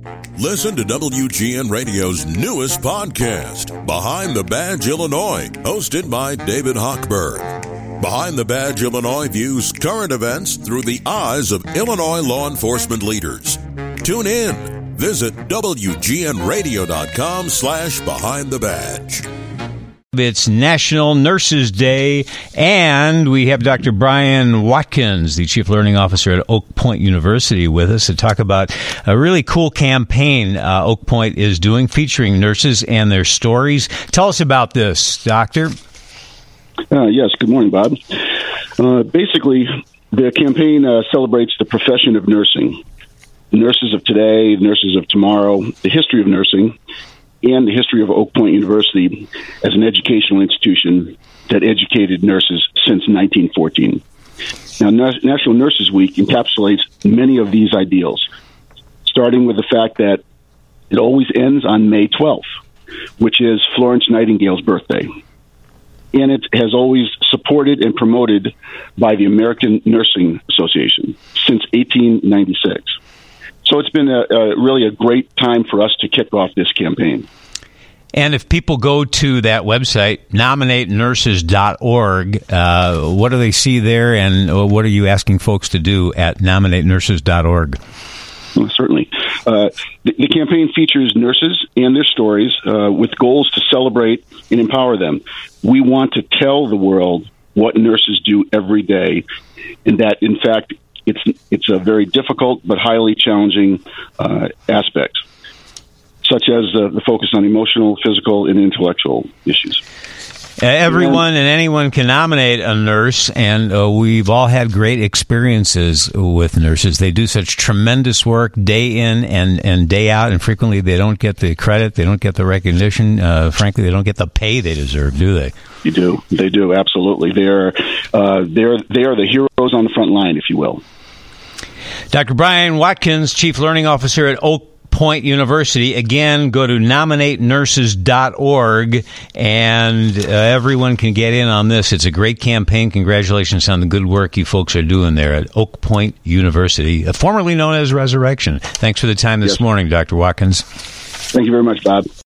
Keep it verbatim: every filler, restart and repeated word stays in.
Listen to W G N Radio's newest podcast, Behind the Badge Illinois, hosted by David Hochberg. Behind the Badge Illinois views current events through the eyes of Illinois law enforcement leaders. Tune in. Visit W G N radio dot com slash behind the badge. It's National Nurses Day, and we have Doctor Brian Watkins, the Chief Learning Officer at Oak Point University, with us to talk about a really cool campaign uh, Oak Point is doing featuring nurses and their stories. Tell us about this, Doctor. Uh, yes, good morning, Bob. Uh, basically, the campaign uh, celebrates the profession of nursing. Nurses of today, nurses of tomorrow, the history of nursing, and the history of Oak Point University as an educational institution that educated nurses since nineteen fourteen. Now, National Nurses Week encapsulates many of these ideals, starting with the fact that it always ends on May twelfth, which is Florence Nightingale's birthday. And it has always supported and promoted by the American Nursing Association since eighteen ninety-six. So it's been a, a, really a great time for us to kick off this campaign. And if people go to that website, nominate nurses dot org, uh, what do they see there, and what are you asking folks to do at nominate nurses dot org? Well, certainly. Uh, the, the campaign features nurses and their stories uh, with goals to celebrate and empower them. We want to tell the world what nurses do every day, and that, in fact, It's it's a very difficult but highly challenging uh, aspect, such as uh, the focus on emotional, physical, and intellectual issues. Uh, everyone and anyone can nominate a nurse, and uh, we've all had great experiences with nurses. They do such tremendous work day in and, and day out, and frequently they don't get the credit, they don't get the recognition. Uh, frankly, they don't get the pay they deserve, do they? You do. They do, absolutely. They're, uh, they're, they are the heroes on the front line, if you will. Doctor Brian Watkins, Chief Learning Officer at Oak Point University. Again, go to nominate nurses dot org, and uh, everyone can get in on this. It's a great campaign. Congratulations on the good work you folks are doing there at Oak Point University, uh, formerly known as Resurrection. Thanks for the time this yes. morning, Doctor Watkins. Thank you very much, Bob.